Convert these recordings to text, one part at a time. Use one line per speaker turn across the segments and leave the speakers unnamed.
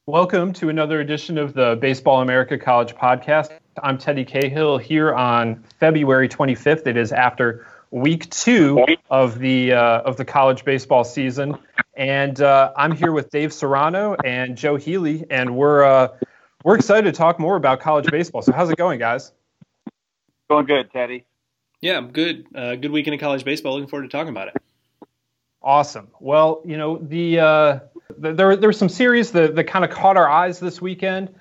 Welcome to another edition of the Baseball America College Podcast. I'm Teddy Cahill here on February 25th. It is after week 2 of the college baseball season, and I'm here with Dave Serrano and Joe Healy, and we're excited to talk more about college baseball. So how's it going, guys?
Going good, Teddy.
Yeah, I'm good. Good weekend of college baseball. Looking forward to talking about it.
Awesome. Well, there were some series that kind of caught our eyes this weekend.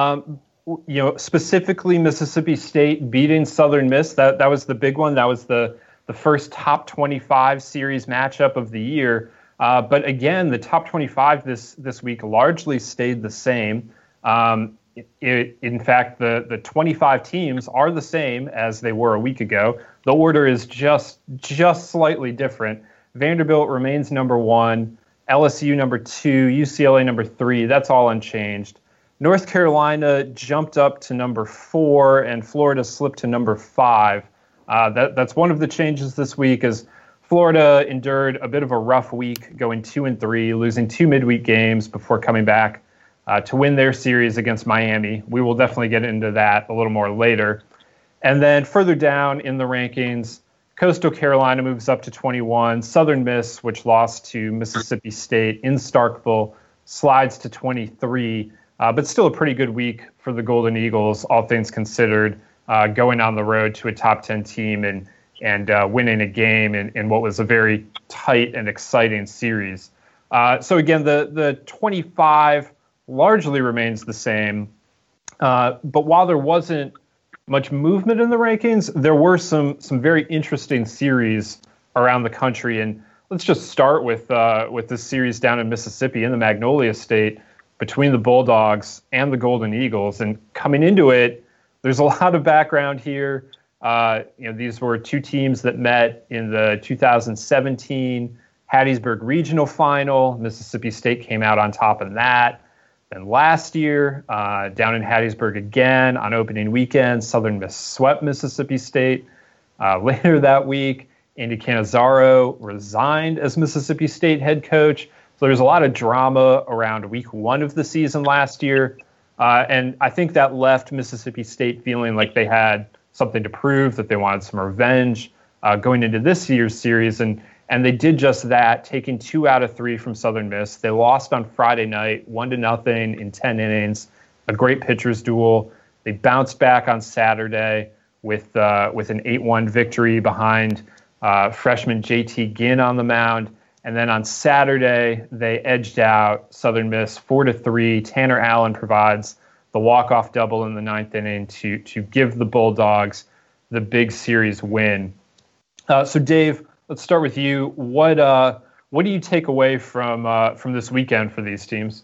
Specifically Mississippi State beating Southern Miss. That was the big one. That was the first top 25 series matchup of the year. But again, the top 25 this week largely stayed the same. In fact, the 25 teams are the same as they were a week ago. The order is just slightly different. Vanderbilt remains number 1. LSU number 2, UCLA number 3, that's all unchanged. North Carolina jumped up to number 4, and Florida slipped to number 5. That's one of the changes this week, as Florida endured a bit of a rough week, going 2-3, losing 2 midweek games before coming back to win their series against Miami. We will definitely get into that a little more later. And then further down in the rankings, Coastal Carolina moves up to 21. Southern Miss, which lost to Mississippi State in Starkville, slides to 23. But still a pretty good week for the Golden Eagles, all things considered, going on the road to a top 10 team and winning a game in what was a very tight and exciting series. So again, the 25 largely remains the same. But while there wasn't much movement in the rankings, there were some very interesting series around the country, and let's just start with this series down in Mississippi in the Magnolia State between the Bulldogs and the Golden Eagles. And coming into it, there's a lot of background here. These were two teams that met in the 2017 Hattiesburg Regional Final. Mississippi State came out on top of that. And last year, down in Hattiesburg again on opening weekend, Southern Miss swept Mississippi State. Later that week, Andy Cannizaro resigned as Mississippi State head coach. So there's a lot of drama around week 1 of the season last year. And I think that left Mississippi State feeling like they had something to prove, that they wanted some revenge going into this year's series. And they did just that, taking 2 out of 3 from Southern Miss. They lost on Friday night, 1-0 in 10 innings, a great pitcher's duel. They bounced back on Saturday with an 8-1 victory behind freshman JT Ginn on the mound. And then on Saturday, they edged out Southern Miss 4-3. Tanner Allen provides the walk-off double in the 9th inning to give the Bulldogs the big series win. So Dave, let's start with you. What do you take away from this weekend for these teams?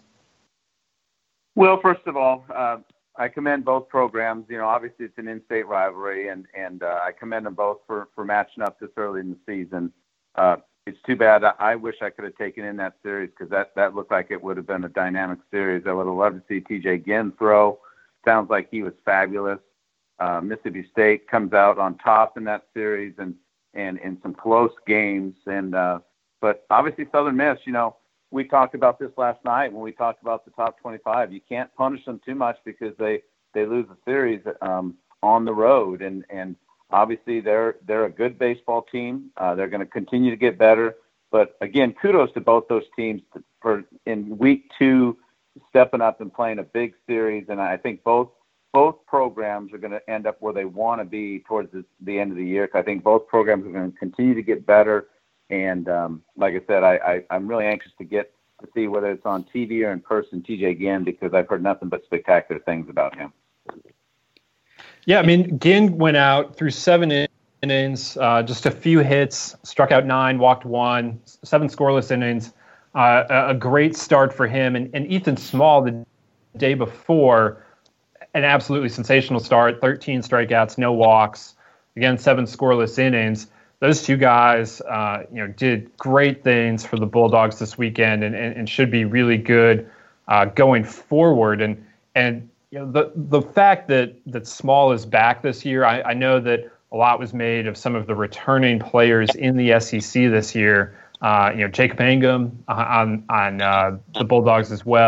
Well, first of all, I commend both programs. Obviously it's an in-state rivalry, and I commend them both for matching up this early in the season. It's too bad. I wish I could have taken in that series, because that looked like it would have been a dynamic series. I would have loved to see TJ Ginn throw. Sounds like he was fabulous. Mississippi State comes out on top in that series, and in some close games. But obviously Southern Miss, we talked about this last night when we talked about the top 25. You can't punish them too much because they lose the series on the road. And obviously they're a good baseball team. They're going to continue to get better. But again, kudos to both those teams for in week 2 stepping up and playing a big series. And I think both programs are going to end up where they want to be towards the end of the year. I think both programs are going to continue to get better. And like I said, I'm really anxious to see whether it's on TV or in person, TJ Ginn, because I've heard nothing but spectacular things about him.
Yeah, I mean, Ginn went out through 7 innings, just a few hits, struck out 9, walked 1, 7 scoreless innings. A great start for him. And Ethan Small, the day before, an absolutely sensational start, 13 strikeouts, no walks, again, 7 scoreless innings. Those two guys, did great things for the Bulldogs this weekend and should be really good going forward. And the fact that Small is back this year, I know that a lot was made of some of the returning players in the SEC this year. Jacob Mangum on the Bulldogs as well,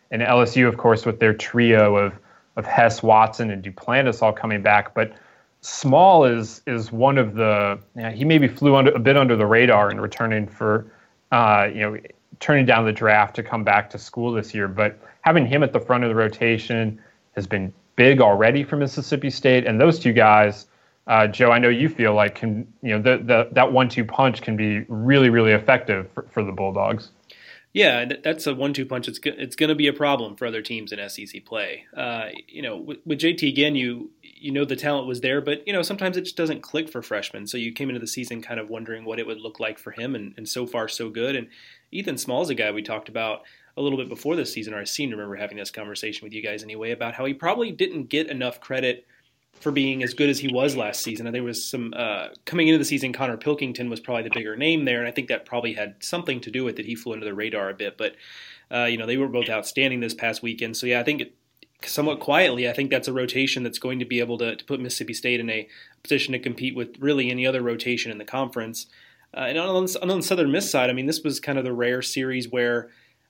and LSU, of course, with their trio of Hess, Watson, and Duplantis all coming back. But Small is one of the he maybe flew a bit under the radar in returning for turning down the draft to come back to school this year. But having him at the front of the rotation has been big already for Mississippi State, and those two guys, Joe, I know you feel like that 1-2 punch can be really, really effective for the Bulldogs.
Yeah, that's a 1-2 punch. It's going to be a problem for other teams in SEC play. With JT again, you know the talent was there, but sometimes it just doesn't click for freshmen. So you came into the season kind of wondering what it would look like for him, and so far so good. And Ethan Small's a guy we talked about a little bit before this season, or I seem to remember having this conversation with you guys anyway, about how he probably didn't get enough credit for being as good as he was last season. And there was some coming into the season, Connor Pilkington was probably the bigger name there, and I think that probably had something to do with it. He flew under the radar a bit, but they were both outstanding this past weekend. So yeah, I think somewhat quietly, I think that's a rotation that's going to be able to put Mississippi State in a position to compete with really any other rotation in the conference. And on the Southern Miss side, I mean, this was kind of the rare series where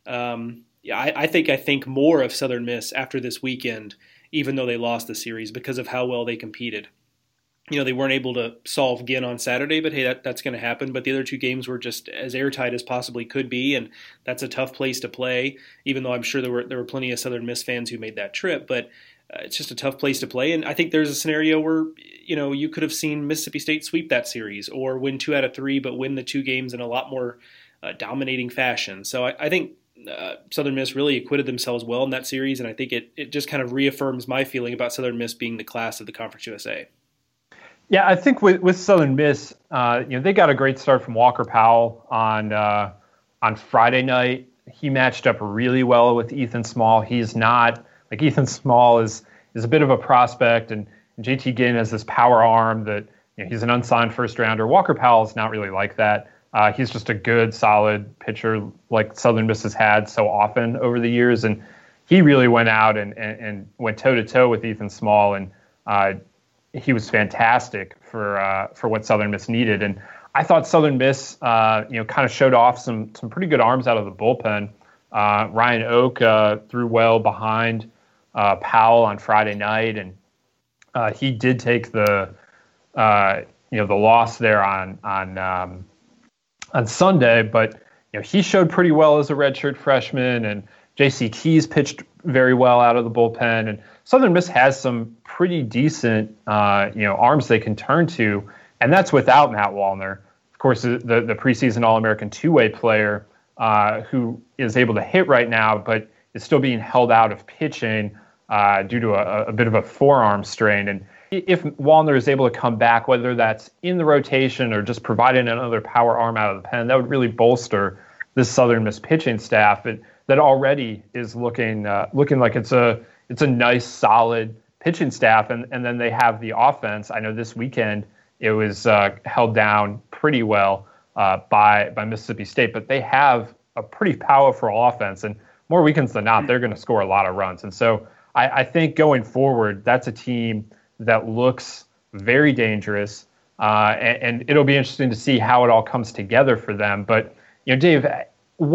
I think more of Southern Miss after this weekend, even though they lost the series, because of how well they competed. They weren't able to solve again on Saturday, but hey, that's going to happen. But the other two games were just as airtight as possibly could be, and that's a tough place to play, even though I'm sure there were plenty of Southern Miss fans who made that trip. But it's just a tough place to play, and I think there's a scenario where you could have seen Mississippi State sweep that series or win 2 out of 3, but win the 2 games in a lot more dominating fashion. So I think Southern Miss really acquitted themselves well in that series, and I think it just kind of reaffirms my feeling about Southern Miss being the class of the Conference USA.
Yeah, I think with Southern Miss, they got a great start from Walker Powell on Friday night. He matched up really well with Ethan Small. He's not like Ethan Small is a bit of a prospect, and JT Ginn has this power arm that he's an unsigned first rounder. Walker Powell is not really like that. He's just a good, solid pitcher like Southern Miss has had so often over the years. And he really went out and went toe-to-toe with Ethan Small, and he was fantastic for what Southern Miss needed. And I thought Southern Miss, kind of showed off some pretty good arms out of the bullpen. Ryan Oak threw well behind Powell on Friday night, and he did take the loss there on Sunday, but he showed pretty well as a redshirt freshman, and J.C. Keys pitched very well out of the bullpen, and Southern Miss has some pretty decent arms they can turn to, and that's without Matt Wallner, of course, the preseason All-American two-way player who is able to hit right now, but is still being held out of pitching due to a bit of a forearm strain. And if Wallner is able to come back, whether that's in the rotation or just providing another power arm out of the pen, that would really bolster this Southern Miss pitching staff that already is looking like it's a nice, solid pitching staff. And then they have the offense. I know this weekend it was held down pretty well by Mississippi State, but they have a pretty powerful offense. And more weekends than not, they're going to score a lot of runs. And so I think going forward, that's a team that looks very dangerous, and it'll be interesting to see how it all comes together for them. But Dave, a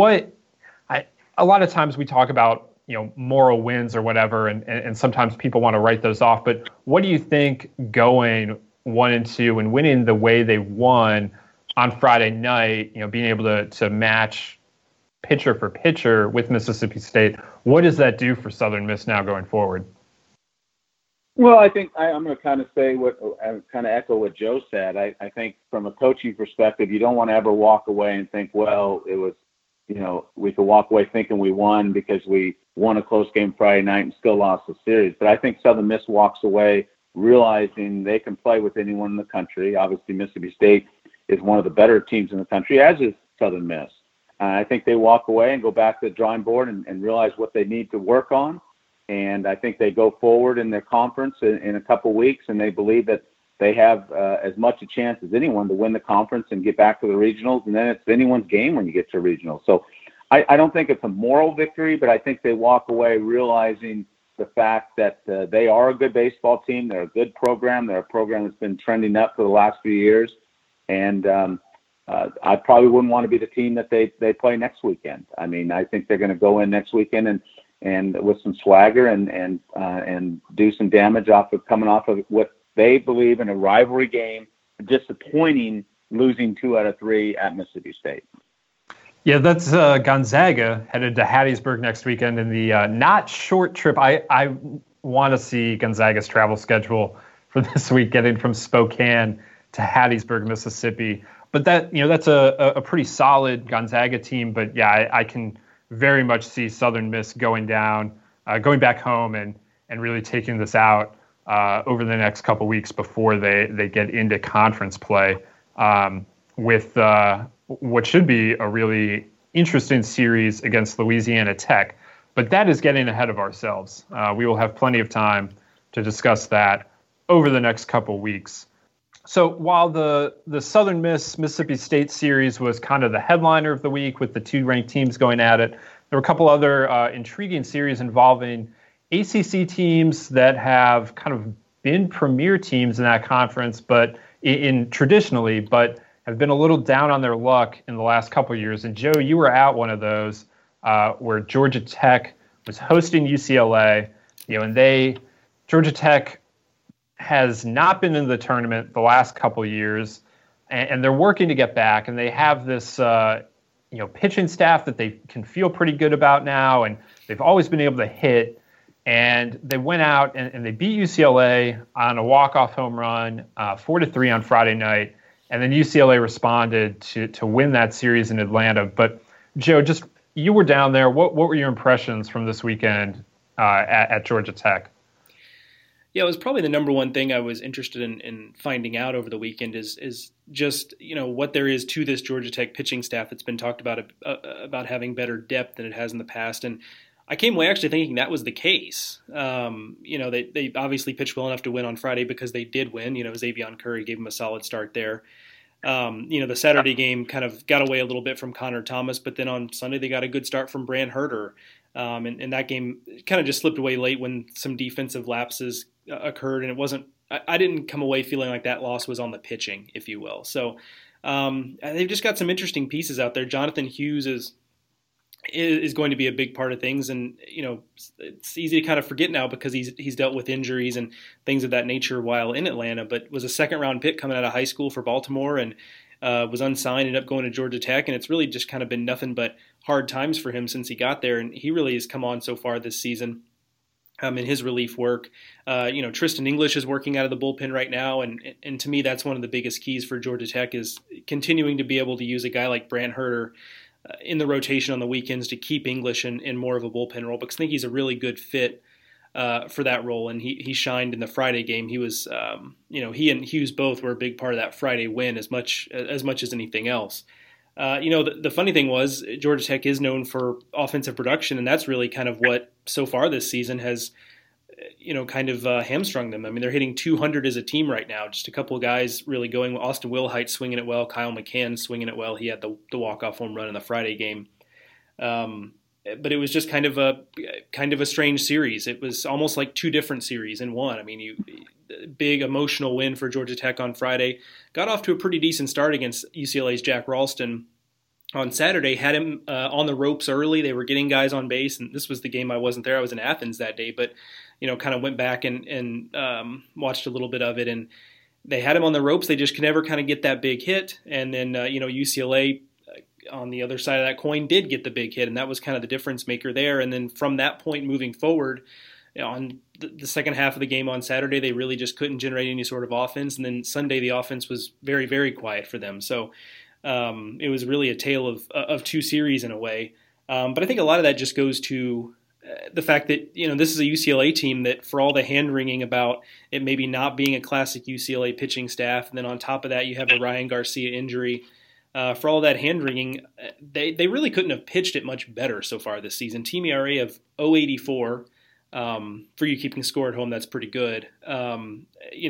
lot of times we talk about moral wins or whatever, and sometimes people want to write those off. But what do you think going 1-2 and winning the way they won on Friday night? Being able to match pitcher for pitcher with Mississippi State. What does that do for Southern Miss now going forward?
Well, I think I'm going to kind of echo what Joe said. I think from a coaching perspective, you don't want to ever walk away and think, well, it was, we could walk away thinking we won because we won a close game Friday night and still lost the series. But I think Southern Miss walks away realizing they can play with anyone in the country. Obviously, Mississippi State is one of the better teams in the country, as is Southern Miss. I think they walk away and go back to the drawing board and realize what they need to work on. And I think they go forward in their conference in a couple weeks, and they believe that they have as much a chance as anyone to win the conference and get back to the regionals. And then it's anyone's game when you get to regionals. So I don't think it's a moral victory, but I think they walk away realizing the fact that they are a good baseball team. They're a good program. They're a program that's been trending up for the last few years. And I probably wouldn't want to be the team that they play next weekend. I mean, I think they're going to go in next weekend and and with some swagger and do some damage coming off of what they believe in a rivalry game, disappointing losing 2 out of 3 at Mississippi State.
Yeah, that's Gonzaga headed to Hattiesburg next weekend in the not short trip. I want to see Gonzaga's travel schedule for this week, getting from Spokane to Hattiesburg, Mississippi. But that's a pretty solid Gonzaga team. But yeah, I can very much see Southern Miss going back home and really taking this out over the next couple weeks before they get into conference play with what should be a really interesting series against Louisiana Tech. But that is getting ahead of ourselves. We will have plenty of time to discuss that over the next couple weeks. So while the Southern Miss Mississippi State series was kind of the headliner of the week with the 2 ranked teams going at it, there were a couple other intriguing series involving ACC teams that have kind of been premier teams in that conference, but traditionally, but have been a little down on their luck in the last couple of years. And Joe, you were at one of those where Georgia Tech was hosting UCLA, and Georgia Tech has not been in the tournament the last couple of years, and they're working to get back. And they have this, pitching staff that they can feel pretty good about now, and they've always been able to hit. And they went out and they beat UCLA on a walk-off home run, 4-3 on Friday night. And then UCLA responded to win that series in Atlanta. But Joe, you were down there. What were your impressions from this weekend at Georgia Tech?
Yeah, it was probably the number one thing I was interested in finding out over the weekend is just, what there is to this Georgia Tech pitching staff that's been talked about having better depth than it has in the past. And I came away actually thinking that was the case. They obviously pitched well enough to win on Friday because they did win. Xavion Curry gave them a solid start there. The Saturday game kind of got away a little bit from Connor Thomas, but then on Sunday they got a good start from Brant Herter. And that game kind of just slipped away late when some defensive lapses occurred, and it wasn't. I didn't come away feeling like that loss was on the pitching, if you will. So they've just got some interesting pieces out there. Jonathan Hughes is going to be a big part of things, and it's easy to kind of forget now because he's dealt with injuries and things of that nature while in Atlanta, but was a second-round pick coming out of high school for Baltimore and was unsigned, ended up going to Georgia Tech, and it's really just kind of been nothing but hard times for him since he got there, and he really has come on so far this season in his relief work. Tristan English is working out of the bullpen right now, and to me that's one of the biggest keys for Georgia Tech is continuing to be able to use a guy like Brant Herter in the rotation on the weekends to keep English in more of a bullpen role, because I think he's a really good fit for that role, and he shined in the Friday game. He was, he and Hughes both were a big part of that Friday win as much as anything else. The funny thing was Georgia Tech is known for offensive production, and that's really kind of what so far this season has, hamstrung them. I mean, they're hitting 200 as a team right now. Just a couple of guys really going. Austin Wilhite swinging it well. Kyle McCann swinging it well. He had the walk-off home run in the Friday game. But it was just kind of a strange series. It was almost like 2 different series in one. I mean, big emotional win for Georgia Tech on Friday. Got off to a pretty decent start against UCLA's Jack Ralston on Saturday. Had him on the ropes early. They were getting guys on base, and this was the game I wasn't there. I was in Athens that day, but kind of went back and watched a little bit of it, and they had him on the ropes. They just could never kind of get that big hit, and then UCLA on the other side of that coin did get the big hit, and that was kind of the difference maker there. And then from that point moving forward, on the second half of the game on Saturday, they really just couldn't generate any sort of offense. And then Sunday, the offense was very, very quiet for them. So it was really a tale of 2 series in a way. But I think a lot of that just goes to the fact that, this is a UCLA team that, for all the hand-wringing about it maybe not being a classic UCLA pitching staff, and then on top of that you have a Ryan Garcia injury, for all that hand-wringing, they really couldn't have pitched it much better so far this season. Team ERA of 0.84. For you keeping score at home, that's pretty good. And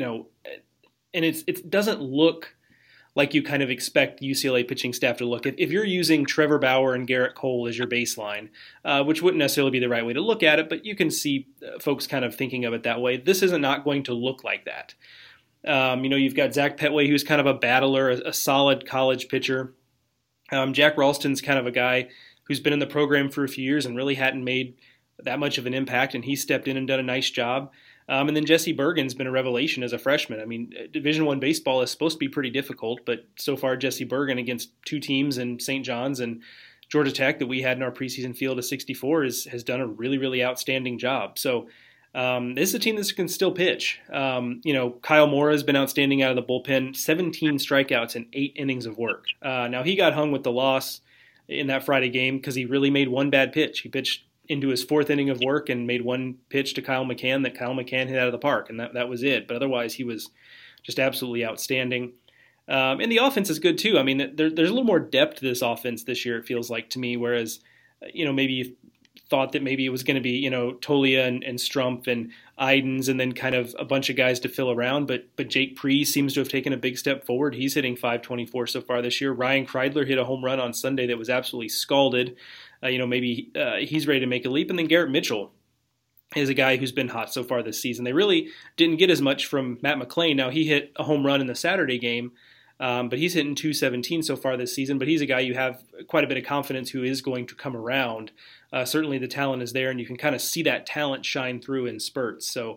it doesn't look like you kind of expect UCLA pitching staff to look. If you're using Trevor Bauer and Garrett Cole as your baseline, which wouldn't necessarily be the right way to look at it, but you can see folks kind of thinking of it that way. This is not going to look like that. You've got Zach Petway, who's kind of a battler, a solid college pitcher. Jack Ralston's kind of a guy who's been in the program for a few years and really hadn't made that much of an impact, and he stepped in and done a nice job. And then Jesse Bergen's been a revelation as a freshman. I mean, Division I baseball is supposed to be pretty difficult, but so far Jesse Bergen against two teams in St. John's and Georgia Tech that we had in our preseason field of 64 has done a really, really outstanding job. So this is a team that can still pitch. Kyle Mora has been outstanding out of the bullpen, 17 strikeouts and 8 innings of work. Now, he got hung with the loss in that Friday game because he really made one bad pitch. He pitched into his 4th inning of work and made one pitch to Kyle McCann that Kyle McCann hit out of the park, and that was it. But otherwise, he was just absolutely outstanding. And the offense is good too. I mean, there's a little more depth to this offense this year, it feels like to me, whereas, maybe you thought that maybe it was going to be, Tolia and Strumpf and Idens and then kind of a bunch of guys to fill around. But Jake Preece seems to have taken a big step forward. He's hitting .524 so far this year. Ryan Kreidler hit a home run on Sunday that was absolutely scalded. Maybe he's ready to make a leap. And then Garrett Mitchell is a guy who's been hot so far this season. They really didn't get as much from Matt McClain. Now, he hit a home run in the Saturday game, but he's hitting .217 so far this season. But he's a guy you have quite a bit of confidence who is going to come around. Certainly the talent is there, and you can kind of see that talent shine through in spurts. So,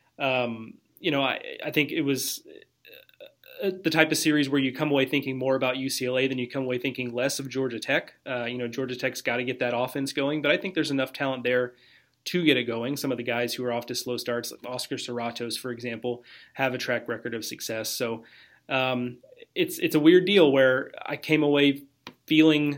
I think it was the type of series where you come away thinking more about UCLA than you come away thinking less of Georgia Tech. Georgia Tech's got to get that offense going, but I think there's enough talent there to get it going. Some of the guys who are off to slow starts, like Oscar Serratos, for example, have a track record of success. So it's a weird deal where I came away feeling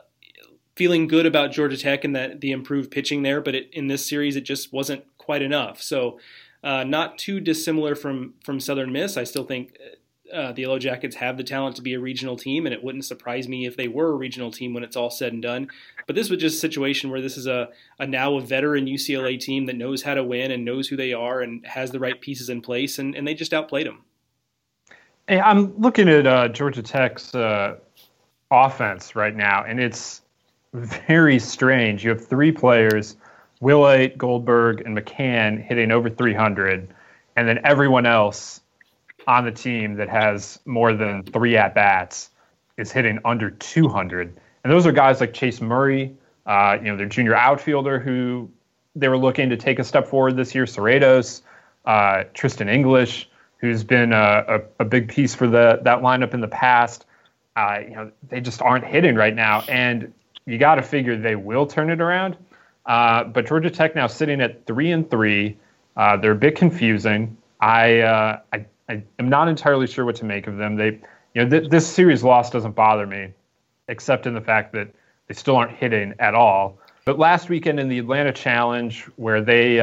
good about Georgia Tech and that the improved pitching there, but in this series it just wasn't quite enough. So not too dissimilar from Southern Miss. I still think the Yellow Jackets have the talent to be a regional team, and it wouldn't surprise me if they were a regional team when it's all said and done. But this was just a situation where this is now a veteran UCLA team that knows how to win and knows who they are and has the right pieces in place, and they just outplayed them.
Hey, I'm looking at Georgia Tech's offense right now, and it's very strange. You have 3 players, Willate, Goldberg, and McCann, hitting over 300, and then everyone else on the team that has more than 3 at-bats is hitting under 200. And those are guys like Chase Murray, their junior outfielder who they were looking to take a step forward this year, Serratos, Tristan English, who's been a big piece for that lineup in the past. They just aren't hitting right now, and you got to figure they will turn it around. But Georgia Tech now sitting at 3-3. They're a bit confusing. I am not entirely sure what to make of them. This series loss doesn't bother me, except in the fact that they still aren't hitting at all. But last weekend in the Atlanta Challenge, where they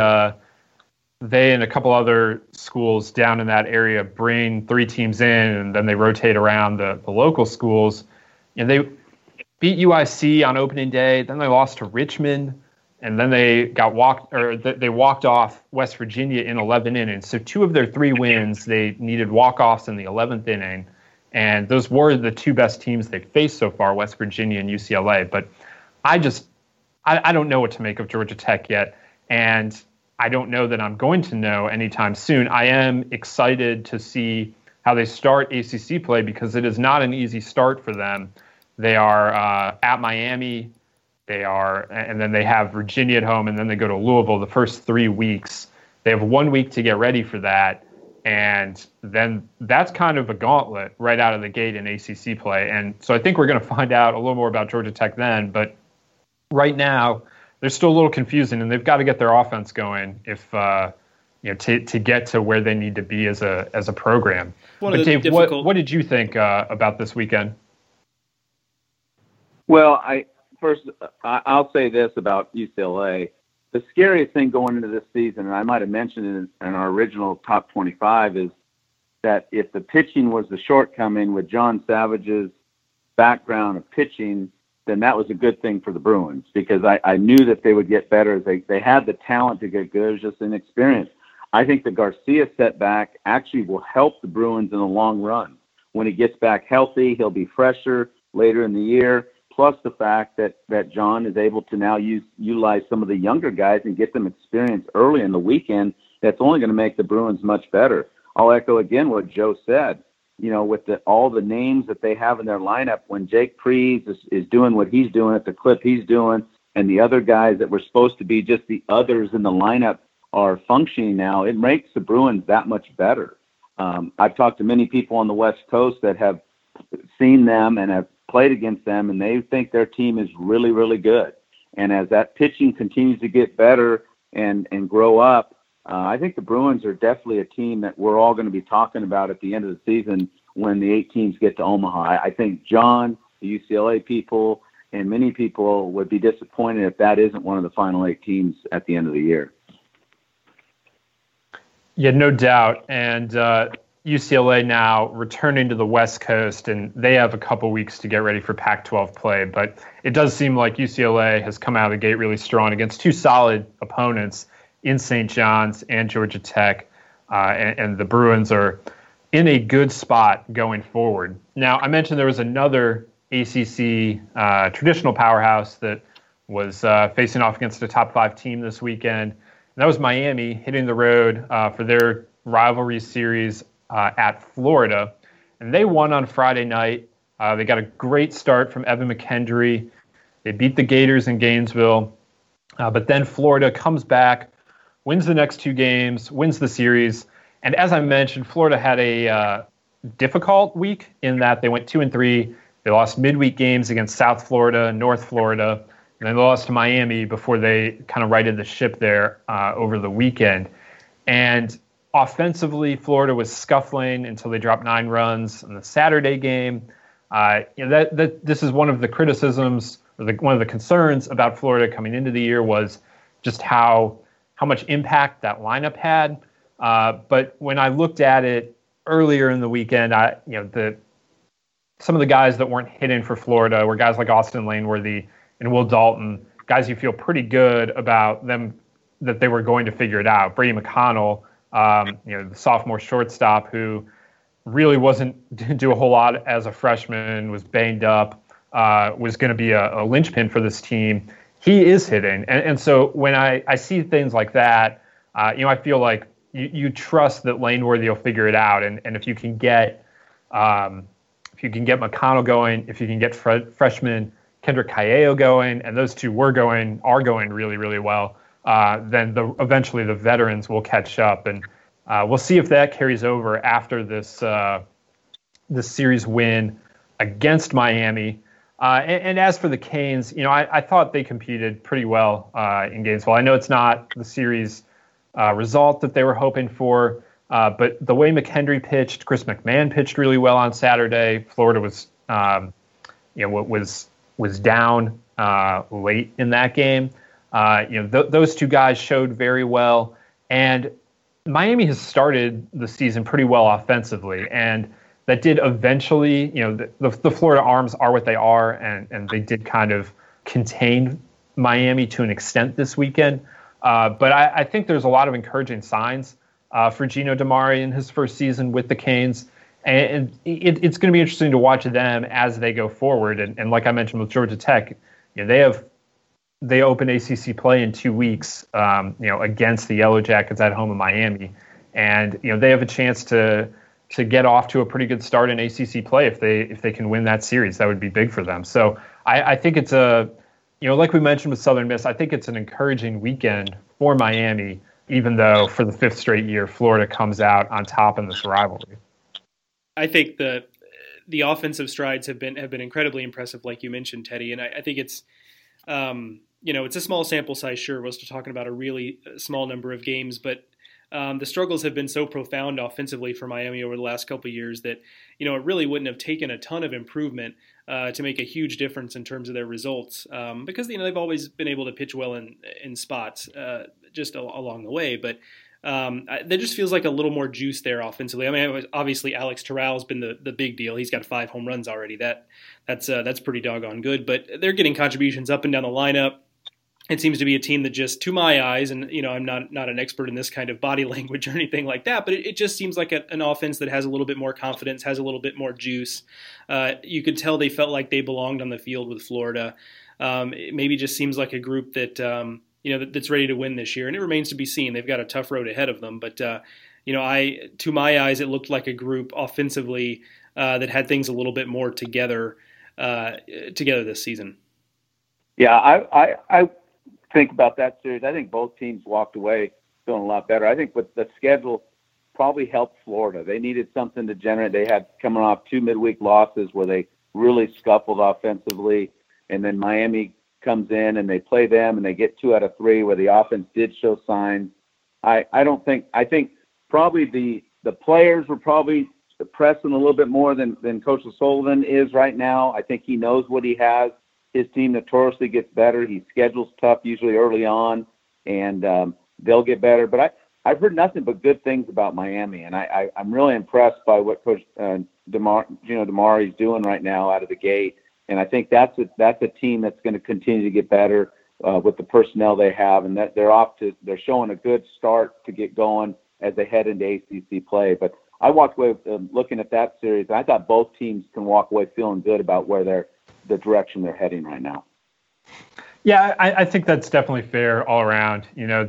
and a couple other schools down in that area bring 3 teams in, and then they rotate around the local schools, they beat UIC on opening day. Then they lost to Richmond. And then they they walked off West Virginia in 11 innings. So 2 of their 3 wins, they needed walk-offs in the 11th inning. And those were the 2 best teams they've faced so far, West Virginia and UCLA. But I don't know what to make of Georgia Tech yet. And I don't know that I'm going to know anytime soon. I am excited to see how they start ACC play because it is not an easy start for them. They are at Miami. And then they have Virginia at home, and then they go to Louisville the first 3 weeks. They have 1 week to get ready for that, and then that's kind of a gauntlet right out of the gate in ACC play. And so I think we're going to find out a little more about Georgia Tech then, but right now they're still a little confusing, and they've got to get their offense going if to get to where they need to be as a program. But Dave, what did you think about this weekend?
Well, I'll say this about UCLA. The scariest thing going into this season, and I might have mentioned it in our original top 25, is that if the pitching was the shortcoming with John Savage's background of pitching, then that was a good thing for the Bruins because I knew that they would get better. They had the talent to get good. It was just inexperience. I think the Garcia setback actually will help the Bruins in the long run. When he gets back healthy, he'll be fresher later in the year. Plus the fact that John is able to now utilize some of the younger guys and get them experience early in the weekend, that's only going to make the Bruins much better. I'll echo again what Joe said. With all the names that they have in their lineup, when Jake Preece is doing what he's doing at the clip he's doing, and the other guys that were supposed to be just the others in the lineup are functioning now, it makes the Bruins that much better. I've talked to many people on the West Coast that have seen them and have played against them, and they think their team is really, really good. And as that pitching continues to get better and grow up, I think the Bruins are definitely a team that we're all going to be talking about at the end of the season when the 8 teams get to Omaha. I think John, the UCLA people, and many people would be disappointed if that isn't one of the final 8 teams at the end of the year.
Yeah, no doubt. And UCLA now returning to the West Coast, and they have a couple weeks to get ready for Pac-12 play. But it does seem like UCLA has come out of the gate really strong against 2 solid opponents in St. John's and Georgia Tech. And the Bruins are in a good spot going forward. Now, I mentioned there was another ACC traditional powerhouse that was facing off against a top 5 team this weekend. And that was Miami hitting the road for their rivalry series at Florida. And they won on Friday night. They got a great start from Evan McKendry. They beat the Gators in Gainesville. But then Florida comes back, wins the next 2 games, wins the series. And as I mentioned, Florida had a difficult week in that they went 2-3. They lost midweek games against South Florida, North Florida, and then they lost to Miami before they kind of righted the ship there over the weekend. And offensively, Florida was scuffling until they dropped 9 runs in the Saturday game. This is one of the criticisms, or one of the concerns about Florida coming into the year was just how much impact that lineup had. But when I looked at it earlier in the weekend, some of the guys that weren't hitting for Florida were guys like Austin Laneworthy and Will Dalton, guys you feel pretty good about them, that they were going to figure it out. Brady McConnell, the sophomore shortstop who really didn't do a whole lot as a freshman, was banged up, was going to be a linchpin for this team. He is hitting. And so when I see things like that, I feel like you trust that Laneworthy will figure it out. And if you can get McConnell going, if you can get freshman Kendrick Callejo going, and those 2 are going really, really well, then eventually the veterans will catch up. And we'll see if that carries over after this series win against Miami. And as for the Canes, I thought they competed pretty well in Gainesville. I know it's not the series result that they were hoping for, but the way McKendry pitched, Chris McMahon pitched really well on Saturday. Florida was down late in that game. Those 2 guys showed very well, and Miami has started the season pretty well offensively, and that did eventually, the Florida Arms are what they are, and they did kind of contain Miami to an extent this weekend. But I think there's a lot of encouraging signs for Gino DiMare in his first season with the Canes. And it's going to be interesting to watch them as they go forward. And like I mentioned with Georgia Tech, they open ACC play in 2 weeks, against the Yellow Jackets at home in Miami. And, they have a chance to get off to a pretty good start in ACC play if they can win that series. That would be big for them. So I think it's like we mentioned with Southern Miss, I think it's an encouraging weekend for Miami, even though for the 5th straight year, Florida comes out on top in this rivalry.
I think the offensive strides have been incredibly impressive, like you mentioned, Teddy. And I think it's it's a small sample size. Sure, we're still talking about a really small number of games, but the struggles have been so profound offensively for Miami over the last couple of years that it really wouldn't have taken a ton of improvement to make a huge difference in terms of their results, because they've always been able to pitch well in spots just along the way, but. There just feels like a little more juice there offensively. I mean, obviously Alex Terrell's been the big deal. He's got 5 home runs already. That's pretty doggone good. But they're getting contributions up and down the lineup. It seems to be a team that just, to my eyes, and I'm not an expert in this kind of body language or anything like that, but it just seems like an offense that has a little bit more confidence, has a little bit more juice. You could tell they felt like they belonged on the field with Florida. It maybe just seems like a group that. That's ready to win this year, and it remains to be seen. They've got a tough road ahead of them, but to my eyes, it looked like a group offensively that had things a little bit more together this season.
Yeah, I think about that series. I think both teams walked away feeling a lot better. I think with the schedule probably helped Florida. They needed something to generate. They had coming off 2 midweek losses where they really scuffled offensively, and then Miami comes in and they play them and they get 2 out of 3 where the offense did show signs. I think probably the players were probably pressing a little bit more than Coach O'Sullivan is right now. I think he knows what he has. His team notoriously gets better. He schedules tough usually early on, and they'll get better. But I've heard nothing but good things about Miami, and I'm really impressed by what Coach Damari is doing right now out of the gate. And I think that's a team that's going to continue to get better with the personnel they have, and that they're showing a good start to get going as they head into ACC play. But I walked away looking at that series, and I thought both teams can walk away feeling good about where the direction they're heading right now.
Yeah, I think that's definitely fair all around.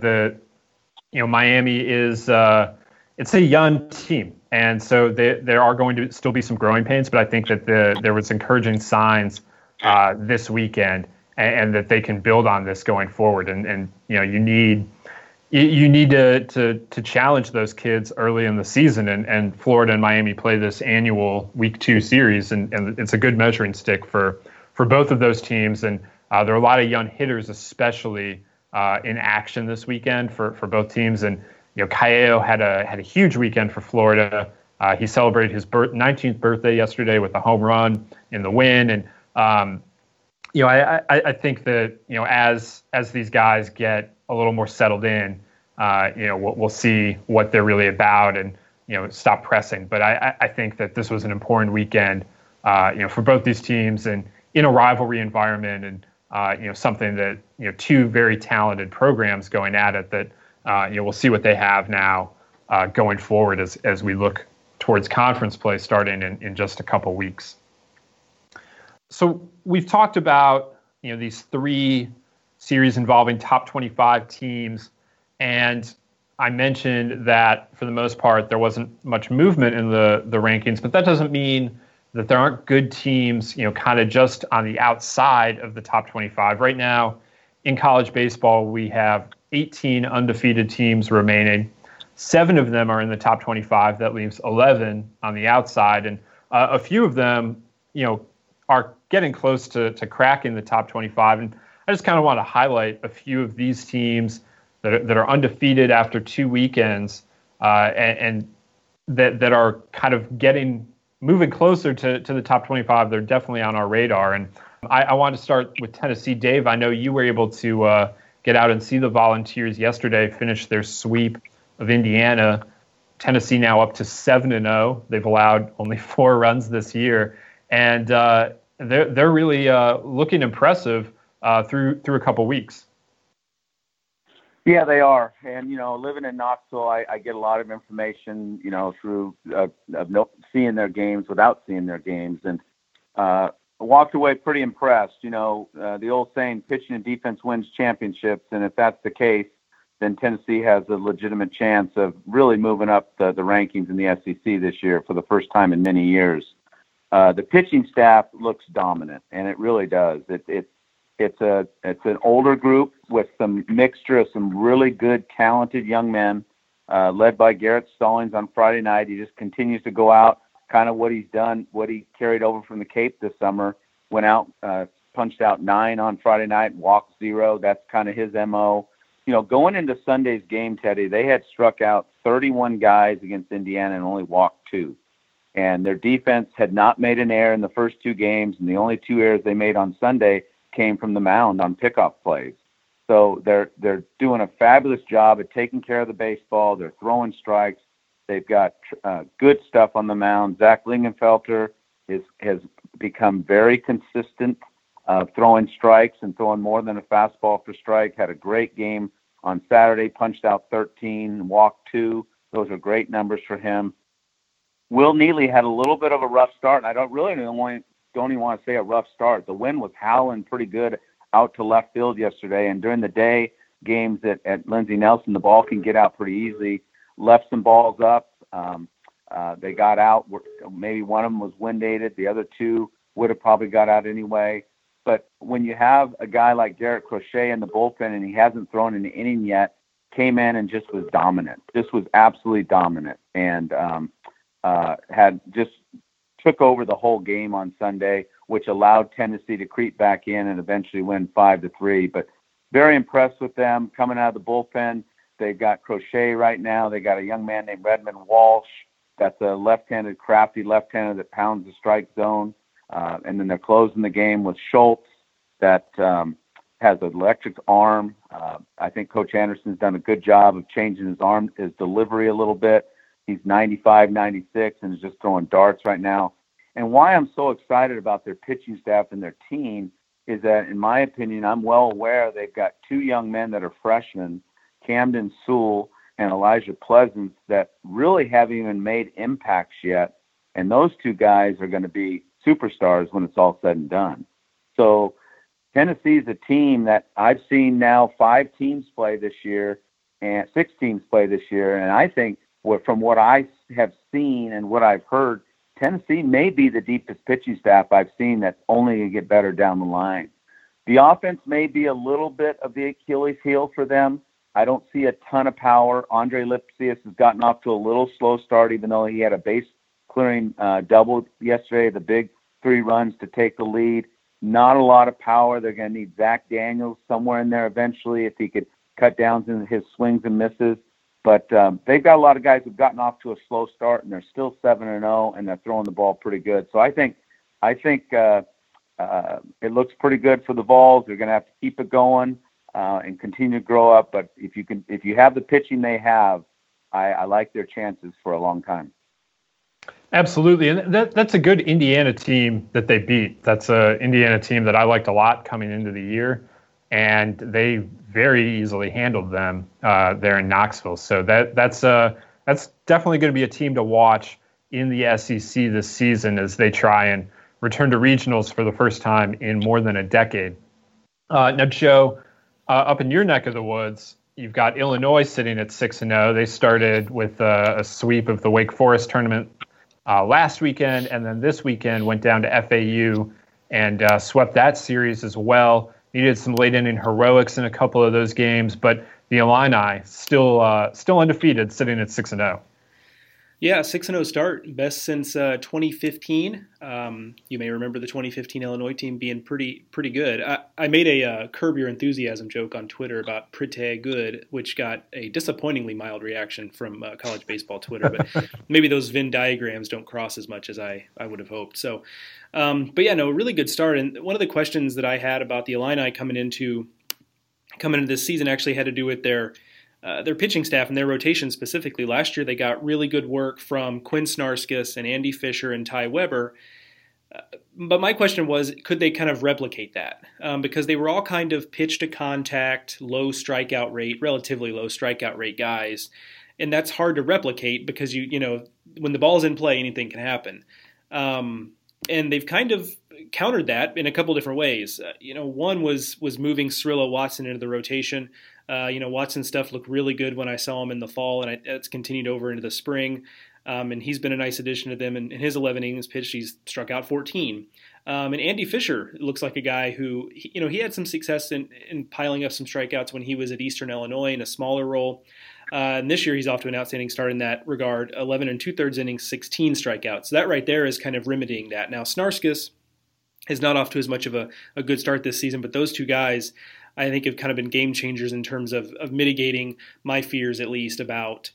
Miami is it's a young team, and so there are going to still be some growing pains. But I think that there was encouraging signs this weekend, and that they can build on this going forward. And you need to challenge those kids early in the season. And Florida and Miami play this annual Week 2 series, and it's a good measuring stick for both of those teams. And there are a lot of young hitters, especially in action this weekend for both teams. And Callejo had a huge weekend for Florida. He celebrated his 19th birthday yesterday with a home run in the win. And I think that as these guys get a little more settled in, we'll see what they're really about and stop pressing. But I think that this was an important weekend, for both these teams and in a rivalry environment, and something that two very talented programs going at it. That we'll see what they have now going forward as we look towards conference play starting in just a couple weeks. So we've talked about these 3 series involving top 25 teams, and I mentioned that for the most part there wasn't much movement in the rankings, but that doesn't mean that there aren't good teams, kind of just on the outside of the top 25. Right now in college baseball, we have 18 undefeated teams remaining. 7 of them are in the top 25. That leaves 11 on the outside, and a few of them, are getting close to cracking the top 25. And I just kind of want to highlight a few of these teams that are undefeated after 2 weekends, and that are kind of moving closer to the top 25. They're definitely on our radar. And I want to start with Tennessee. Dave, I know you were able to get out and see the Volunteers yesterday finish their sweep of Indiana. Tennessee now up to 7-0. They've allowed only 4 runs this year, and they're really looking impressive through a couple weeks.
Yeah, they are. And, living in Knoxville, I get a lot of information, through seeing their games without seeing their games. And walked away pretty impressed. The old saying, pitching and defense wins championships. And if that's the case, then Tennessee has a legitimate chance of really moving up the rankings in the SEC this year for the first time in many years. The pitching staff looks dominant, and it really does. It's an older group with some mixture of some really good, talented young men, led by Garrett Stallings on Friday night. He just continues to go out, kind of what he's done, what he carried over from the Cape this summer. Went out, punched out 9 on Friday night, walked 0. That's kind of his MO. Going into Sunday's game, Teddy, they had struck out 31 guys against Indiana and only walked 2. And their defense had not made an error in the first 2 games, and the only 2 errors they made on Sunday came from the mound on pickoff plays. So they're doing a fabulous job at taking care of the baseball. They're throwing strikes. They've got good stuff on the mound. Zach Lingenfelter has become very consistent throwing strikes and throwing more than a fastball per strike. Had a great game on Saturday, punched out 13, walked 2. Those are great numbers for him. Will Neely had a little bit of a rough start, and I don't even want to say a rough start. The wind was howling pretty good out to left field yesterday, and during the day games at Lindsey Nelson, the ball can get out pretty easily. Left some balls up. They got out. Maybe one of them was wind-aided. The other 2 would have probably got out anyway. But when you have a guy like Garrett Crochet in the bullpen and he hasn't thrown an inning yet, came in and just was dominant. Just was absolutely dominant, and had just took over the whole game on Sunday, which allowed Tennessee to creep back in and eventually win 5-3. But very impressed with them coming out of the bullpen. They've got Crochet right now. They got a young man named Redmond Walsh. That's a left-handed, crafty left-hander that pounds the strike zone. And then they're closing the game with Schultz that has an electric arm. I think Coach Anderson's done a good job of changing his delivery a little bit. He's 95, 96, and is just throwing darts right now. And why I'm so excited about their pitching staff and their team is that, in my opinion, I'm well aware they've got two young men that are freshmen, Camden Sewell and Elijah Pleasance, that really haven't even made impacts yet. And those two guys are going to be superstars when it's all said and done. So Tennessee is a team that I've seen now 5 teams play this year and 6 teams play this year. And I think from what I have seen and what I've heard, Tennessee may be the deepest pitching staff I've seen that's only going to get better down the line. The offense may be a little bit of the Achilles heel for them. I don't see a ton of power. Andre Lipsius has gotten off to a little slow start, even though he had a base-clearing double yesterday, the big 3 runs to take the lead. Not a lot of power. They're going to need Zach Daniels somewhere in there eventually if he could cut down in his swings and misses. But they've got a lot of guys who've gotten off to a slow start, and they're still 7-0, and they're throwing the ball pretty good. So I think it looks pretty good for the Vols. They're going to have to keep it going and continue to grow up. But if you have the pitching they have, I like their chances for a long time.
Absolutely, and that's a good Indiana team that they beat. That's a Indiana team that I liked a lot coming into the year, and they very easily handled them there in Knoxville. So that's definitely going to be a team to watch in the SEC this season as they try and return to regionals for the first time in more than a decade. Now, Joe, up in your neck of the woods, you've got Illinois sitting at 6-0. They started with a sweep of the Wake Forest tournament last weekend, and then this weekend went down to FAU and swept that series as well. Needed some late inning heroics in a couple of those games, but the Illini still undefeated, sitting at 6-0.
Yeah, 6-0 start, best since 2015. You may remember the 2015 Illinois team being pretty good. I made a Curb Your Enthusiasm joke on Twitter about pretty good, which got a disappointingly mild reaction from college baseball Twitter. But maybe those Venn diagrams don't cross as much as I would have hoped. So, but yeah, no, a really good start. And one of the questions that I had about the Illini coming into this season actually had to do with their pitching staff and their rotation specifically. Last year, they got really good work from Quinn Snarskis and Andy Fisher and Ty Weber. But my question was, could they kind of replicate that? Because they were all kind of pitch to contact, relatively low strikeout rate guys. And that's hard to replicate because when the ball's in play, anything can happen. And they've kind of countered that in a couple different ways. One was moving Cirillo Watson into the rotation. Watson's stuff looked really good when I saw him in the fall, and it's continued over into the spring. And he's been a nice addition to them. And in his 11 innings pitched, he's struck out 14. And Andy Fisher looks like a guy who, he had some success in piling up some strikeouts when he was at Eastern Illinois in a smaller role. And this year he's off to an outstanding start in that regard. 11 2/3 innings, 16 strikeouts. So that right there is kind of remedying that. Now, Snarskis is not off to as much of a good start this season, but those two guys, I think, have kind of been game changers in terms of mitigating my fears, at least, about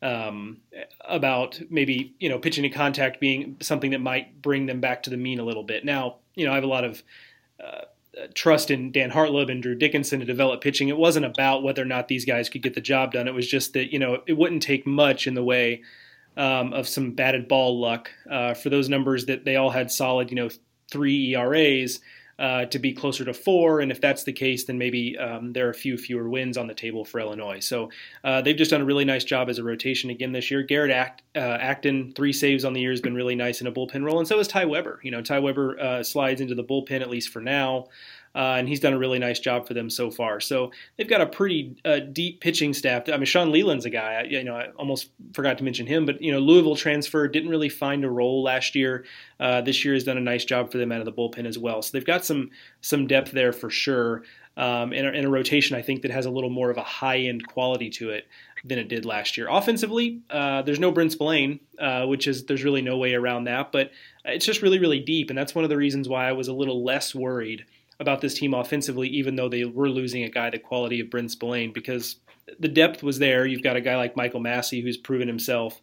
maybe, pitching to contact being something that might bring them back to the mean a little bit. Now, I have a lot of trust in Dan Hartleb and Drew Dickinson to develop pitching. It wasn't about whether or not these guys could get the job done. It was just that, it wouldn't take much in the way of some batted ball luck for those numbers that they all had solid, 3 ERAs to be closer to 4. And if that's the case, then maybe there are a few fewer wins on the table for Illinois. So they've just done a really nice job as a rotation again this year. Garrett Acton, 3 saves on the year, has been really nice in a bullpen role. And so is Ty Weber. Ty Weber slides into the bullpen, at least for now. and he's done a really nice job for them so far. So they've got a pretty deep pitching staff. I mean, Sean Leland's a guy. I almost forgot to mention him, but Louisville transfer, didn't really find a role last year. This year has done a nice job for them out of the bullpen as well. So they've got some depth there for sure. In a rotation, I think that has a little more of a high-end quality to it than it did last year. Offensively, there's no Brent Spillane, there's really no way around that, but it's just really, really deep, and that's one of the reasons why I was a little less worried about this team offensively, even though they were losing a guy the quality of Brent Spillane, because the depth was there. You've got a guy like Michael Massey who's proven himself.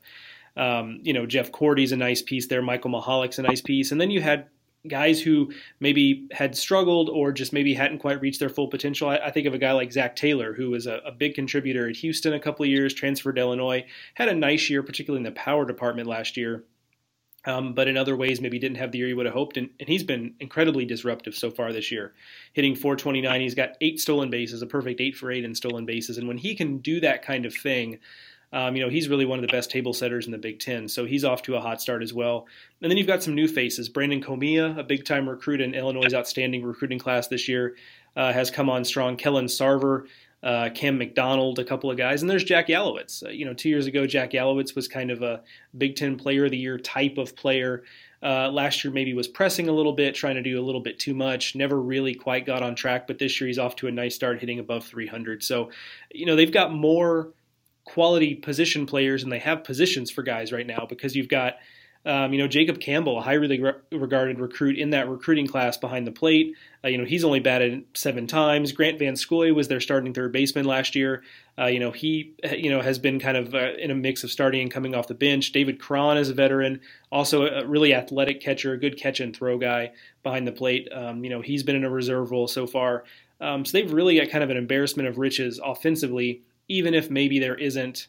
Jeff Cordy's a nice piece there. Michael Mahalik a nice piece. And then you had guys who maybe had struggled or just maybe hadn't quite reached their full potential. I think of a guy like Zach Taylor, who was a big contributor at Houston a couple of years, transferred to Illinois, had a nice year, particularly in the power department last year. But in other ways, maybe didn't have the year he would have hoped. And he's been incredibly disruptive so far this year, hitting .429. He's got 8 stolen bases, a perfect 8 for 8 in stolen bases. And when he can do that kind of thing, he's really one of the best table setters in the Big Ten. So he's off to a hot start as well. And then you've got some new faces. Brandon Comia, a big-time recruit in Illinois' outstanding recruiting class this year, has come on strong. Kellen Sarver, Cam McDonald, a couple of guys. And there's Jack Yalowitz. 2 years ago, Jack Yalowitz was kind of a Big Ten Player of the Year type of player. Last year maybe was pressing a little bit, trying to do a little bit too much, never really quite got on track. But this year he's off to a nice start, hitting above 300. So, they've got more quality position players and they have positions for guys right now, because you've got Jacob Campbell, a highly regarded recruit in that recruiting class behind the plate. He's only batted 7 times. Grant Van Scoy was their starting third baseman last year. He has been kind of in a mix of starting and coming off the bench. David Cron is a veteran, also a really athletic catcher, a good catch and throw guy behind the plate. He's been in a reserve role so far. So they've really got kind of an embarrassment of riches offensively, even if maybe there isn't,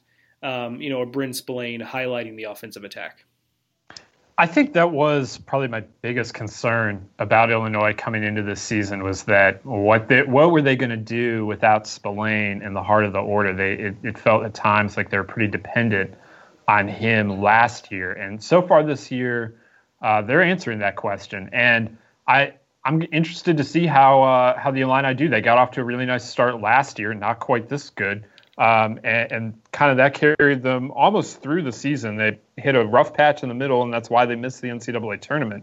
a Brent Spillane highlighting the offensive attack.
I think that was probably my biggest concern about Illinois coming into this season, was that what were they going to do without Spillane in the heart of the order? It felt at times like they were pretty dependent on him last year, and so far this year, they're answering that question. And I'm interested to see how the Illini do. They got off to a really nice start last year, not quite this good. And kind of that carried them almost through the season. They hit a rough patch in the middle, and that's why they missed the NCAA tournament.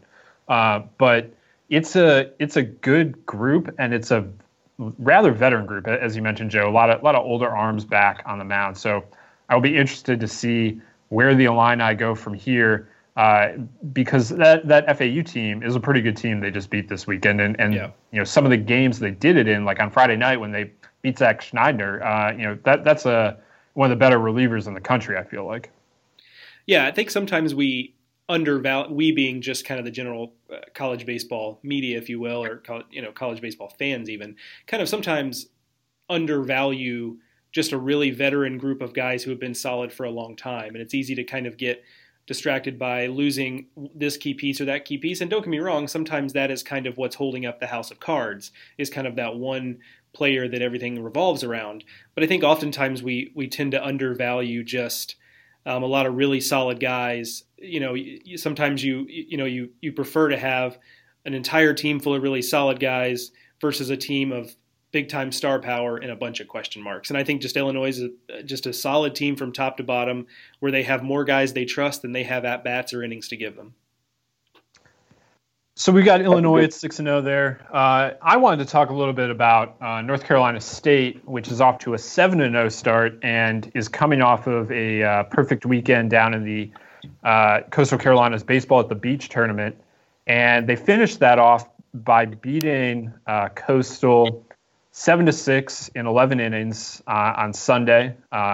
But it's a good group, and it's a rather veteran group, as you mentioned, Joe. A lot of older arms back on the mound. So I'll be interested to see where the Illini go from here, because that FAU team is a pretty good team they just beat this weekend, and some of the games they did it in, like on Friday night when they beat Zach Schneider, that's one of the better relievers in the country, I feel like.
Yeah, I think sometimes we being just kind of the general college baseball media, if you will, or college baseball fans even, kind of sometimes undervalue just a really veteran group of guys who have been solid for a long time. And it's easy to kind of get distracted by losing this key piece or that key piece. And don't get me wrong, sometimes that is kind of what's holding up the house of cards, is kind of that one player that everything revolves around. But I think oftentimes we tend to undervalue just a lot of really solid guys. Sometimes you prefer to have an entire team full of really solid guys versus a team of big-time star power and a bunch of question marks. And I think just Illinois is just a solid team from top to bottom, where they have more guys they trust than they have at-bats or innings to give them.
So we got Illinois at 6-0 there. I wanted to talk a little bit about North Carolina State, which is off to a 7-0 start and is coming off of a perfect weekend down in the Coastal Carolinas Baseball at the Beach tournament. And they finished that off by beating Coastal 7-6 in 11 innings on Sunday.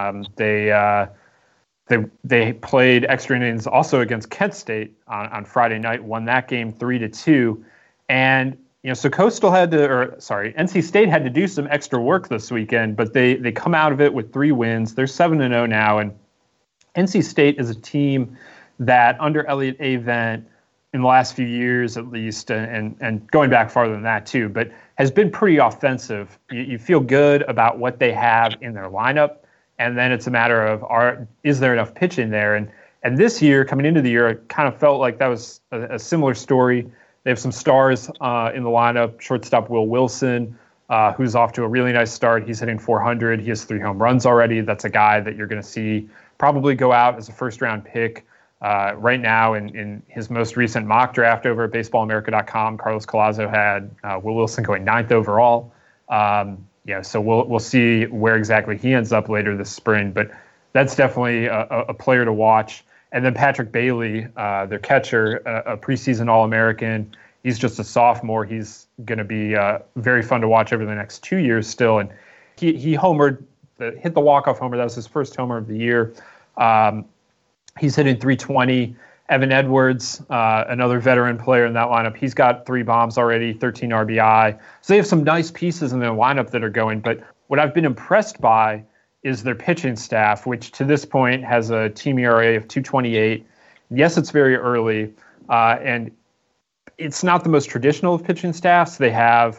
They played extra innings also against Kent State on Friday night, won that game 3-2. And so NC State had to do some extra work this weekend, but they come out of it with 3 wins. They're 7-0 now, and NC State is a team that under Elliott Avent in the last few years at least, and going back farther than that too, but has been pretty offensive. You feel good about what they have in their lineup, and then it's a matter of is there enough pitching there? And this year, coming into the year, it kind of felt like that was a similar story They have some stars in the lineup. Shortstop Will Wilson, who's off to a really nice start. He's hitting 400. He has 3 home runs already. That's a guy that you're going to see probably go out as a first-round pick. Right now, in his most recent mock draft over at BaseballAmerica.com, Carlos Collazo had Will Wilson going 9th overall. So we'll see where exactly he ends up later this spring. But that's definitely a player to watch. And then Patrick Bailey, their catcher, a preseason All-American. He's just a sophomore. He's going to be very fun to watch over the next 2 years still. And he homered, hit the walk-off homer. That was his first homer of the year. He's hitting 320. Evan Edwards, another veteran player in that lineup, he's got 3 bombs already, 13 RBI. So they have some nice pieces in their lineup that are going. But what I've been impressed by is their pitching staff, which to this point has a team ERA of 2.28. Yes, it's very early, and it's not the most traditional of pitching staffs. They have,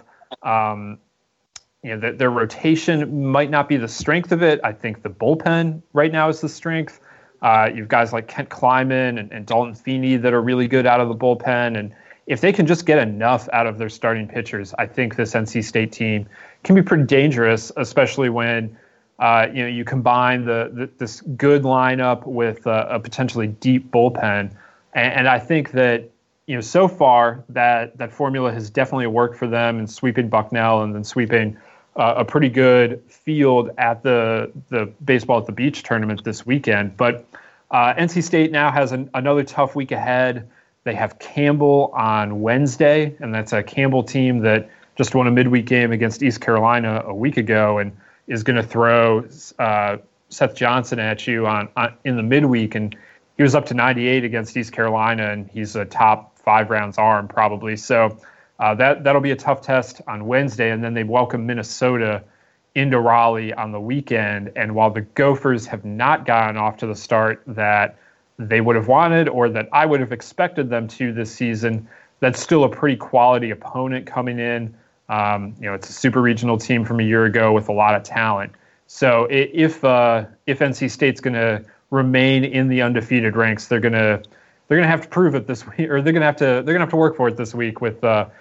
their rotation might not be the strength of it. I think the bullpen right now is the strength. You've guys like Kent Kleiman and Dalton Feeney that are really good out of the bullpen. And if they can just get enough out of their starting pitchers, I think this NC State team can be pretty dangerous, especially when you combine this good lineup with a potentially deep bullpen. And I think that so far that formula has definitely worked for them in sweeping Bucknell and then sweeping a pretty good field at the Baseball at the Beach tournament this weekend. But NC State now has another tough week ahead. They have Campbell on Wednesday, and that's a Campbell team that just won a midweek game against East Carolina a week ago and is going to throw Seth Johnson at you in the midweek. And he was up to 98 against East Carolina, and he's a top 5 rounds arm probably. So that'll be a tough test on Wednesday, and then they welcome Minnesota into Raleigh on the weekend. And while the Gophers have not gotten off to the start that they would have wanted or that I would have expected them to this season, that's still a pretty quality opponent coming in. It's a super regional team from a year ago with a lot of talent. So if NC State's going to remain in the undefeated ranks, they're going to have to prove it this week, or they're going to have to work for it this week with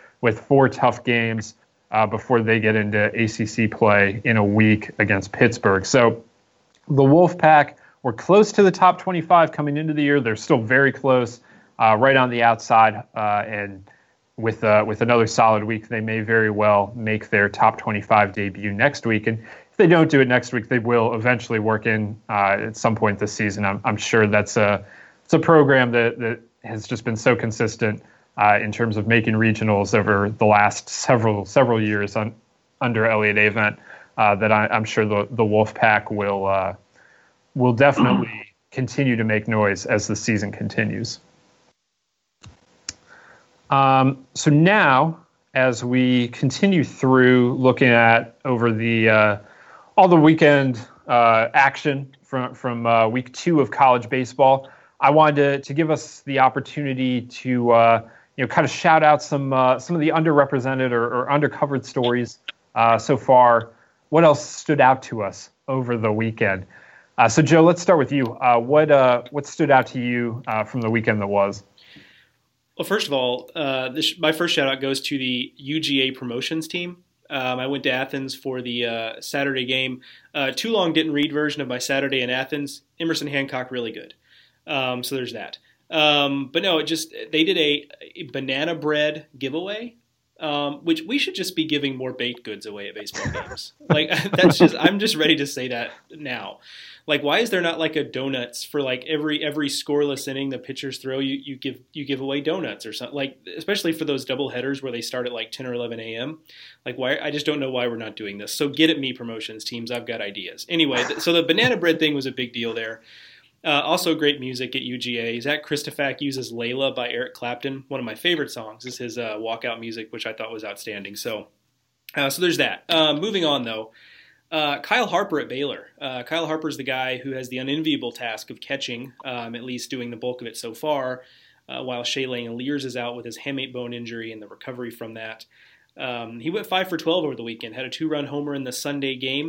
4 tough games before they get into ACC play in a week against Pittsburgh. So the Wolfpack were close to the top 25 coming into the year. They're still very close, right on the outside, and with another solid week, they may very well make their top 25 debut next week. And if they don't do it next week, they will eventually work in at some point this season. I'm sure it's a program that has just been so consistent in terms of making regionals over the last several years under Elliott Avent that I'm sure the Wolfpack will definitely continue to make noise as the season continues. So now, as we continue through looking at over the all the weekend action from week 2 of college baseball, I wanted to give us the opportunity to kind of shout out some of the underrepresented or undercovered stories so far. What else stood out to us over the weekend? So Joe, let's start with you. What stood out to you from the weekend that was?
Well, first of all, my first shout out goes to the UGA promotions team. I went to Athens for the Saturday game. Too long didn't read version of my Saturday in Athens. Emerson Hancock, really good. So there's that. But no, they did a banana bread giveaway, which we should just be giving more baked goods away at baseball games. Like I'm just ready to say that now. Like, why is there not like a donuts for like every scoreless inning the pitchers throw? You give away donuts or something, like, especially for those double headers where they start at like 10 or 11 a.m. Like, why? I just don't know why we're not doing this. So get at me, promotions teams. I've got ideas. Anyway, so the banana bread thing was a big deal there. Also great music at UGA. Zach Christofak uses Layla by Eric Clapton. One of my favorite songs is his walkout music, which I thought was outstanding. So there's that. Moving on, though. Kyle Harper at Baylor. Kyle Harper's the guy who has the unenviable task of catching, at least doing the bulk of it so far, while Shea Langeliers is out with his hamate bone injury and the recovery from that. He went 5 for 12 over the weekend, had a 2-run homer in the Sunday game.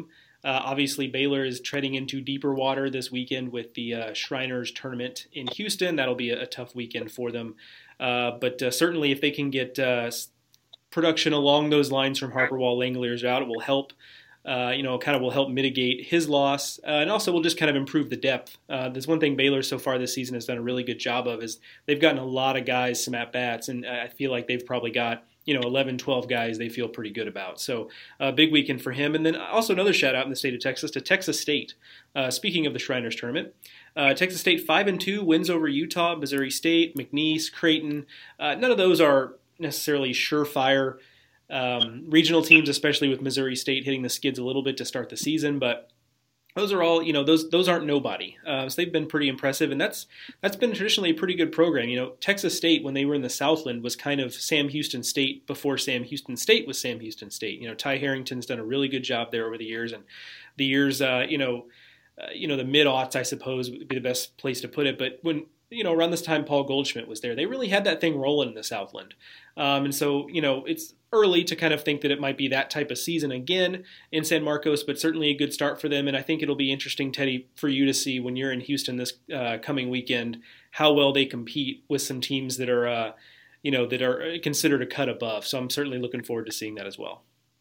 Obviously, Baylor is treading into deeper water this weekend with the Shriners tournament in Houston. That'll be a tough weekend for them. But certainly, if they can get production along those lines from Harper while Langoliers out, it will help. Kind of will help mitigate his loss, and also will just kind of improve the depth. There's one thing Baylor so far this season has done a really good job of is they've gotten a lot of guys some at-bats, and I feel like they've probably got 11, 12 guys they feel pretty good about. So a big weekend for him. And then also another shout out in the state of Texas to Texas State. Speaking of the Shriners tournament, Texas State 5-2 wins over Utah, Missouri State, McNeese, Creighton. None of those are necessarily surefire regional teams, especially with Missouri State hitting the skids a little bit to start the season, but those are all, those aren't nobody. So they've been pretty impressive, and that's been traditionally a pretty good program. Texas State, when they were in the Southland, was kind of Sam Houston State before Sam Houston State was Sam Houston State. Ty Harrington's done a really good job there over the years, and the years, the mid-aughts, I suppose, would be the best place to put it. But when around this time Paul Goldschmidt was there, they really had that thing rolling in the Southland. And so, it's early to kind of think that it might be that type of season again in San Marcos, but certainly a good start for them. And I think it'll be interesting, Teddy, for you to see when you're in Houston this coming weekend, how well they compete with some teams that are, that are considered a cut above. So I'm certainly looking forward to seeing that as well.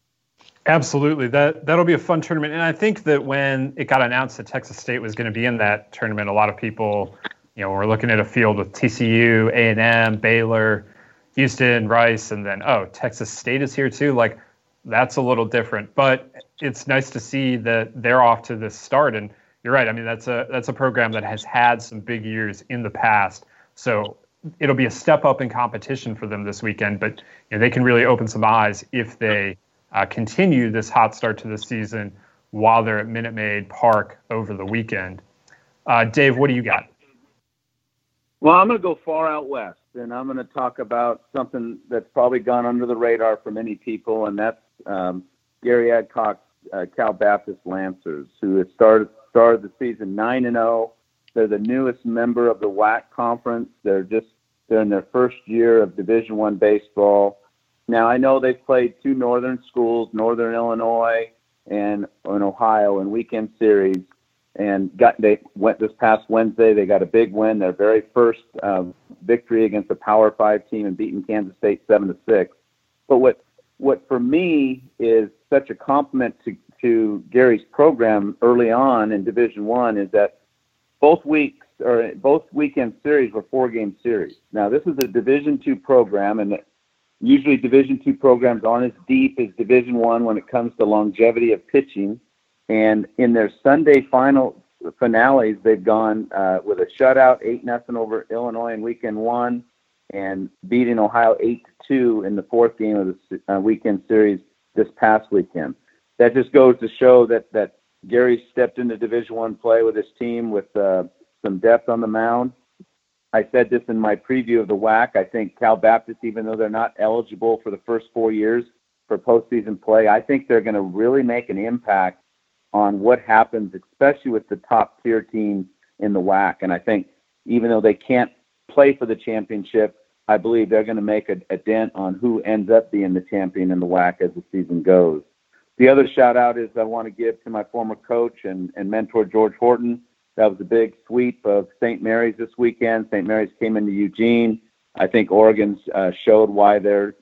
Absolutely. That'll be a fun tournament. And I think that when it got announced that Texas State was going to be in that tournament, a lot of people, we're looking at a field with TCU, A&M, Baylor, Houston, Rice, and then, Texas State is here too. Like, that's a little different. But it's nice to see that they're off to this start. And you're right. I mean, that's a program that has had some big years in the past. So it'll be a step up in competition for them this weekend. But they can really open some eyes if they continue this hot start to the season while they're at Minute Maid Park over the weekend. Dave, what do you got?
Well, I'm going to go far out west, and I'm going to talk about something that's probably gone under the radar for many people, and that's Gary Adcock's Cal Baptist Lancers, who has started the season 9-0. They're the newest member of the WAC conference. They're in their first year of Division I baseball. Now, I know they've played two northern schools, Northern Illinois and Ohio, in weekend series. And they went this past Wednesday. They got a big win, their very first victory against a Power 5 team, and beating Kansas State 7-6. But what for me is such a compliment to Gary's program early on in Division I is that both weekend series were 4-game series. Now, this is a Division II program, and usually Division II programs aren't as deep as Division I when it comes to longevity of pitching. And in their Sunday finales, they've gone with a shutout, 8-0 over Illinois in weekend one, and beating Ohio 8-2 in the fourth game of the weekend series this past weekend. That just goes to show that Gary stepped into Division I play with his team with some depth on the mound. I said this in my preview of the WAC. I think Cal Baptist, even though they're not eligible for the first 4 years for postseason play, I think they're going to really make an impact on what happens, especially with the top tier teams in the WAC. And I think even though they can't play for the championship, I believe they're going to make a dent on who ends up being the champion in the WAC as the season goes. The other shout out is I want to give to my former coach and mentor, George Horton. That was a big sweep of St. Mary's this weekend. St. Mary's came into Eugene. I think Oregon's showed why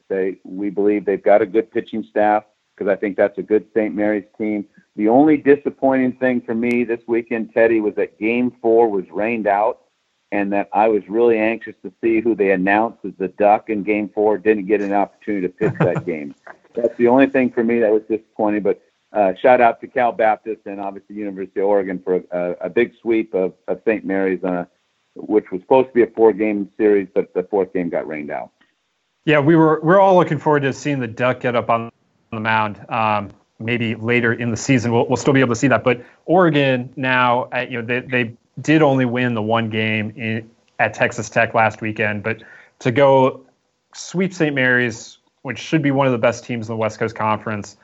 we believe they've got a good pitching staff, because I think that's a good St. Mary's team. The only disappointing thing for me this weekend, Teddy, was that Game 4 was rained out, and that I was really anxious to see who they announced as the Duck in Game 4. Didn't get an opportunity to pitch that game. That's the only thing for me that was disappointing. But shout out to Cal Baptist and obviously University of Oregon for a big sweep of St. Mary's, which was supposed to be a 4-game series, but the fourth game got rained out.
Yeah, we're all looking forward to seeing the Duck get up on the mound. Maybe later in the season we'll still be able to see that. But Oregon now, they did only win the one game at Texas Tech last weekend, but to go sweep St. Mary's, which should be one of the best teams in the West Coast Conference,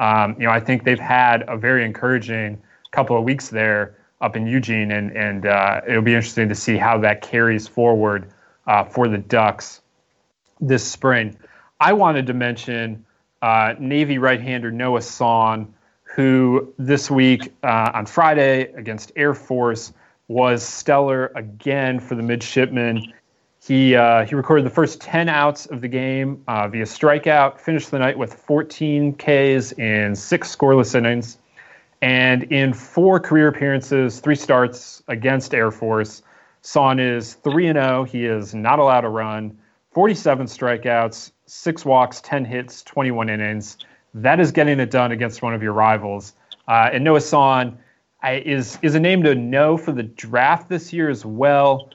I think they've had a very encouraging couple of weeks there up in Eugene, and it'll be interesting to see how that carries forward for the Ducks this spring. I wanted to mention Navy right-hander Noah Son, who this week on Friday against Air Force was stellar again for the midshipman. He recorded the first 10 outs of the game via strikeout, finished the night with 14 Ks in 6 scoreless innings. And in 4 career appearances, 3 starts against Air Force, Son is 3-0. He is not allowed a run, 47 strikeouts, 6 walks, 10 hits, 21 innings. That is getting it done against one of your rivals. And Noah Son is a name to know for the draft this year as well.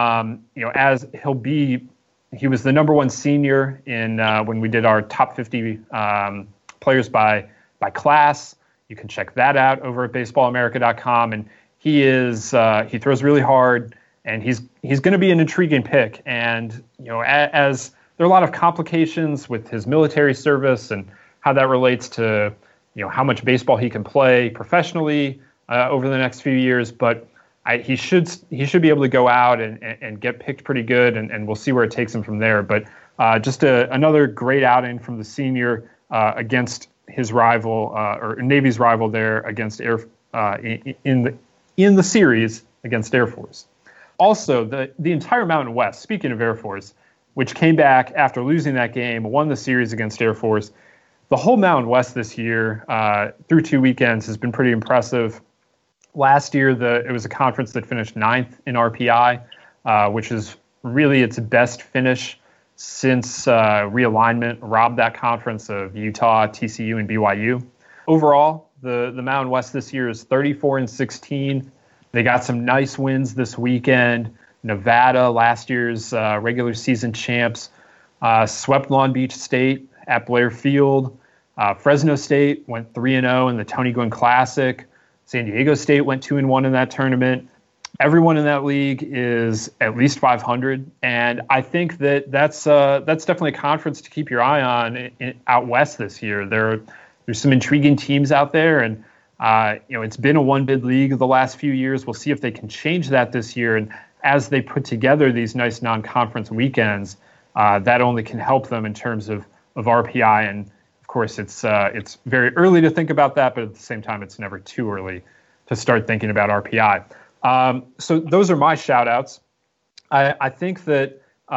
As he was the number 1 senior in when we did our top 50 players by class. You can check that out over at baseballamerica.com. And he throws really hard, and he's going to be an intriguing pick. And as there are a lot of complications with his military service and how that relates to how much baseball he can play professionally over the next few years, but he should be able to go out and get picked pretty good, and we'll see where it takes him from there. But just another great outing from the senior against his rival or Navy's rival there against in the series against Air Force. Also, the entire Mountain West, speaking of Air Force, which came back after losing that game, won the series against Air Force. The whole Mountain West this year, through 2 weekends, has been pretty impressive. Last year, it was a conference that finished 9th in RPI, which is really its best finish since realignment robbed that conference of Utah, TCU, and BYU. Overall, the Mountain West this year is 34-16. They got some nice wins this weekend. Nevada, last year's regular season champs, swept Long Beach State at Blair Field. Fresno State went 3-0 in the Tony Gwynn Classic. San Diego State went 2-1 in that tournament. Everyone in that league is at least 500, and I think that's definitely a conference to keep your eye on out west this year. There's some intriguing teams out there, and it's been a one-bid league the last few years. We'll see if they can change that this year, and as they put together these nice non-conference weekends, that only can help them in terms of RPI. And of course, it's very early to think about that, but at the same time, it's never too early to start thinking about RPI. So those are my shout outs. I think that,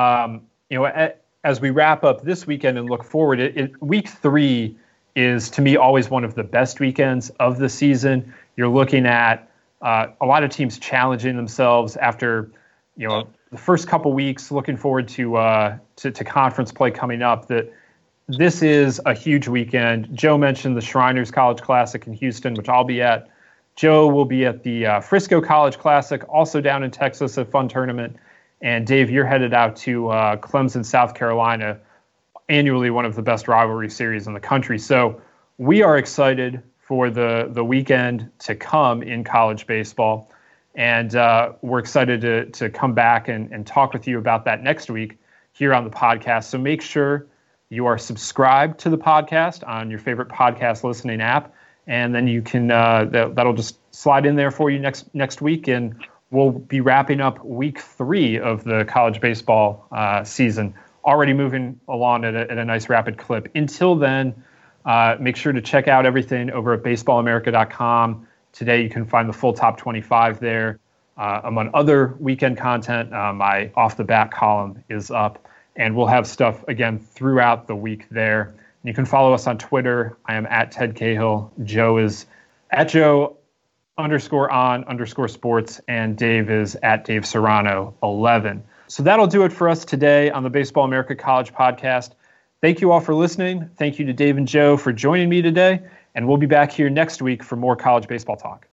as we wrap up this weekend and look forward, week 3 is to me always one of the best weekends of the season. You're looking at a lot of teams challenging themselves after, the first couple weeks, looking forward to conference play coming up. That this is a huge weekend. Joe mentioned the Shriners College Classic in Houston, which I'll be at. Joe will be at the Frisco College Classic, also down in Texas, a fun tournament. And Dave, you're headed out to Clemson, South Carolina, annually one of the best rivalry series in the country. So we are excited for the weekend to come in college baseball. And we're excited to come back and talk with you about that next week here on the podcast. So make sure you are subscribed to the podcast on your favorite podcast listening app. And then you can that'll just slide in there for you next week, and we'll be wrapping up week 3 of the college baseball season. Already moving along at a nice rapid clip. Until then, make sure to check out everything over at baseballamerica.com. Today you can find the full top 25 there. Among other weekend content, my off the bat column is up, and we'll have stuff again throughout the week there. You can follow us on Twitter. I am at Ted Cahill. Joe is at Joe_on_sports, and Dave is at Dave Serrano 11. So that'll do it for us today on the Baseball America College Podcast. Thank you all for listening. Thank you to Dave and Joe for joining me today, and we'll be back here next week for more college baseball talk.